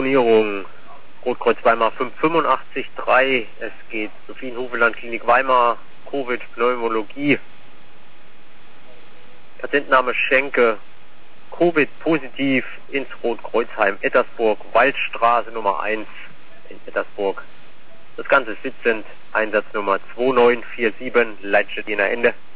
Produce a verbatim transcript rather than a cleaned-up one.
Telefonierung. Rotkreuz Weimar fünf fünf acht drei. Es geht Sophienhufeland Klinik Weimar, Covid, Pneumologie. Patientenname Schenke, Covid positiv ins Rotkreuzheim Ettersburg, Waldstraße Nummer eins in Ettersburg. Das Ganze ist sitzend, Einsatznummer zwei neun vier sieben, Leitstadtdiener Ende.